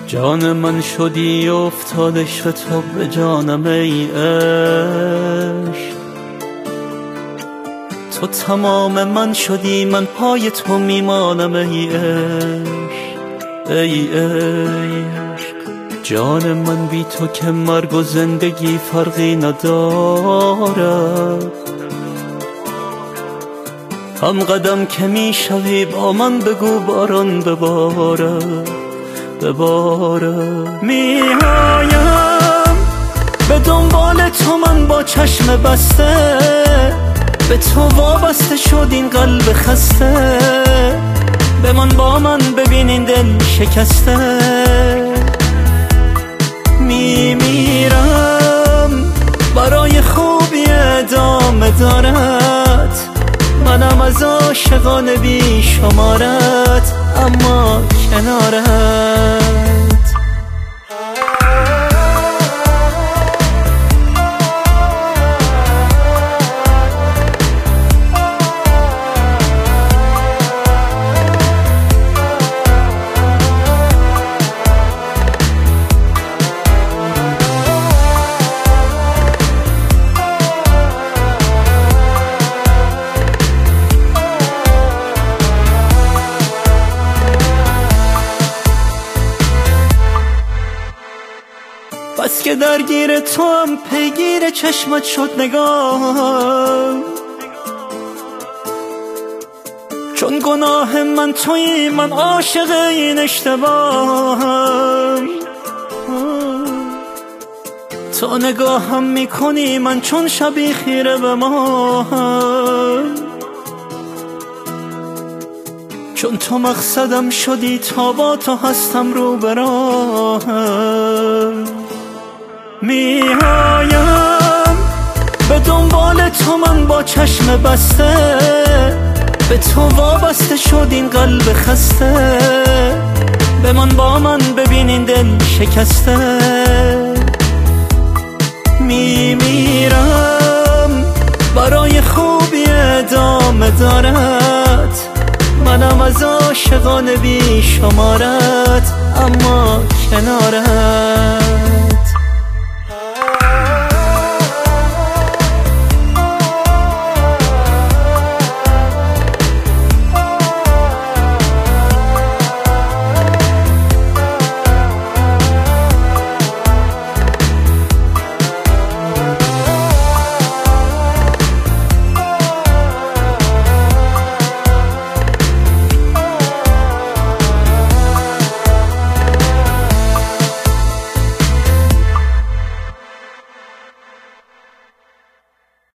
جان من شدی افتاد عشق تو به جانم ای عشق، تو تمام من شدی من پای تو میمانم ای عشق ای عشق. جان من بی تو که مرگ و زندگی فرقی ندارد، هم قدم که میشوی با من بگو باران ببارد ببارد. میایم به دنبال تو من با چشم بسته، به تو وابسته شد این قلب خسته، بمان با من ببین این دل شکسته. میمیرم برای خوبی ادامه دارد، منم از عاشقان بی شمارت اما کنارت. بس که درگیر تو هم پیگیر چشمت شد نگاه، چون گناه من تویی من عاشق این اشتباهم. تو نگاهم میکنی من چون شبی خیره به ماهم، چون تو مقصدم شدی تا با تو هستم رو به راهم. میایم به دنبال تو من با چشم بسته، به تو وابسته شد این قلب خسته، بمان با من ببین این دل شکسته. میمیرم برای خوبی ادامه دارد، منم از عاشقان بی شمارت اما کنارت.